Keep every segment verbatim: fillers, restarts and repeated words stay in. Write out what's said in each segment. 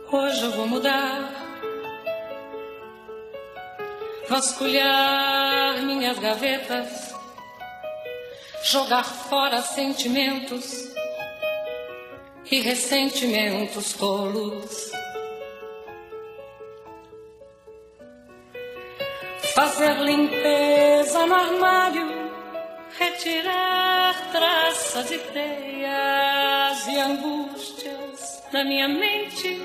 Hoje eu vou mudar, vasculhar minhas gavetas, jogar fora sentimentos e ressentimentos tolos, fazer limpeza no armário, retirar traças, ideias e angústias da minha mente,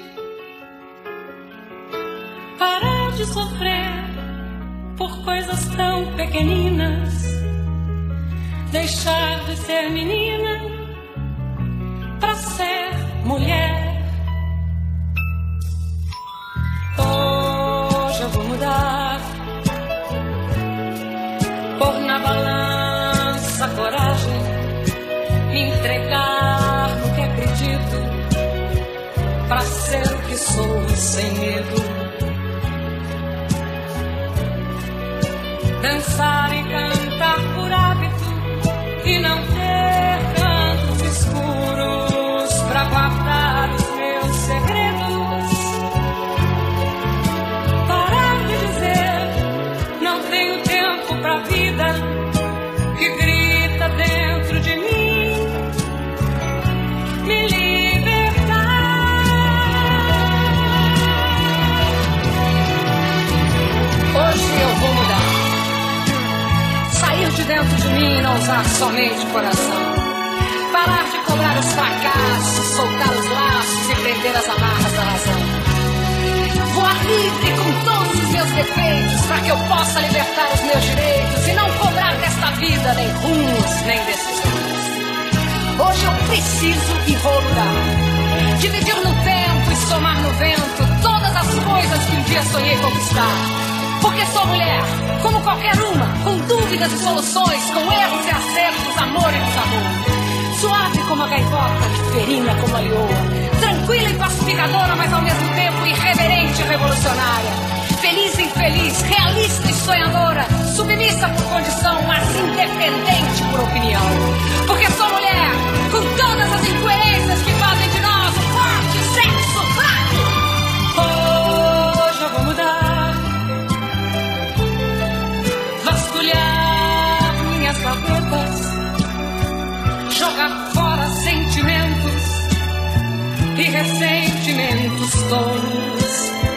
parar de sofrer por coisas tão pequeninas, deixar de ser menina pra ser mulher. Hoje eu vou mudar, pôr na balança a coragem, me entregar no que acredito, pra ser o que sou sem medo. Dançar e cantar por hábito e não ter cantos escuros pra guardar os meus segredos. Parar de dizer não tenho tempo pra vida que grita dentro de mim. Me libertar. Hoje eu vou mudar, sair de dentro de mim e não usar somente o coração. Parar de cobrar os fracassos, soltar os laços e prender as amarras da razão. Voar livre com todos os meus defeitos, para que eu possa libertar os meus direitos e não cobrar desta vida nem rumos, nem decisões. Hoje eu preciso e vou mudar, dividir no tempo e somar no vento todas as coisas que um dia sonhei conquistar. Porque sou mulher, como qualquer uma, com dúvidas e soluções, com erros e acertos, amor e desamor. Suave como a gaivota, ferina como a leoa, tranquila e pacificadora, mas ao mesmo tempo irreverente e revolucionária. Feliz e infeliz, realista e sonhadora, submissa por condição, mas independente por opinião. Porque sou mulher, com todas as incoerências que fazem de nós um forte sexo frágil. Hoje eu vou mudar, vasculhar minhas gavetas, jogar fora sentimentos e ressentimentos tolos,